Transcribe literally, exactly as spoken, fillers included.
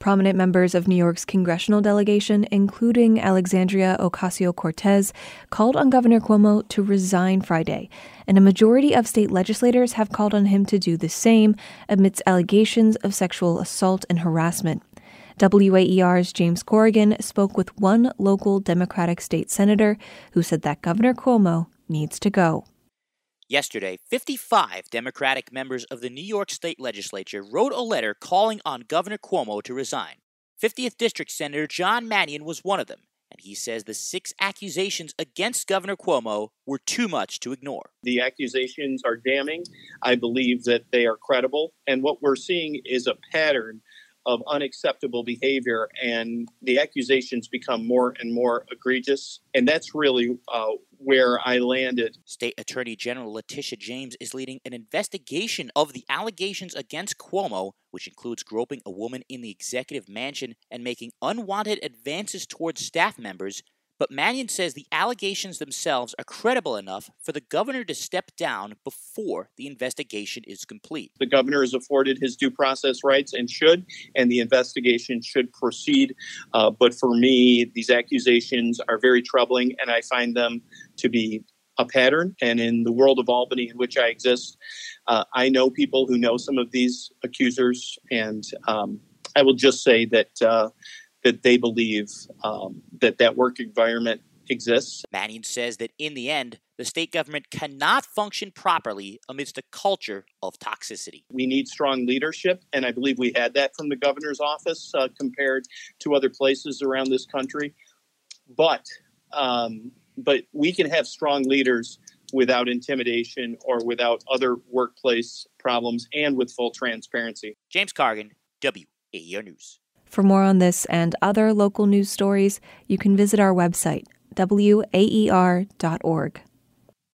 Prominent members of New York's congressional delegation, including Alexandria Ocasio-Cortez, called on Governor Cuomo to resign Friday, and a majority of state legislators have called on him to do the same amidst allegations of sexual assault and harassment. W A E R's James Corrigan spoke with one local Democratic state senator who said that Governor Cuomo needs to go. Yesterday, fifty-five Democratic members of the New York State Legislature wrote a letter calling on Governor Cuomo to resign. fiftieth District Senator John Mannion was one of them, and he says the six accusations against Governor Cuomo were too much to ignore. The accusations are damning. I believe that they are credible, and what we're seeing is a pattern of unacceptable behavior, and the accusations become more and more egregious, and that's really uh, where I landed. State Attorney General Letitia James is leading an investigation of the allegations against Cuomo, which includes groping a woman in the executive mansion and making unwanted advances towards staff members. But Mannion says the allegations themselves are credible enough for the governor to step down before the investigation is complete. The governor is afforded his due process rights and should, and the investigation should proceed. Uh, but for me, these accusations are very troubling, and I find them to be a pattern. And in the world of Albany in which I exist, uh, I know people who know some of these accusers, and um, I will just say that uh, that they believe um, that that work environment exists. Mannion says that in the end, the state government cannot function properly amidst a culture of toxicity. We need strong leadership, and I believe we had that from the governor's office uh, compared to other places around this country. But, um, but we can have strong leaders without intimidation or without other workplace problems and with full transparency. James Corrigan, W A E R News. For more on this and other local news stories, you can visit our website, W A E R dot org.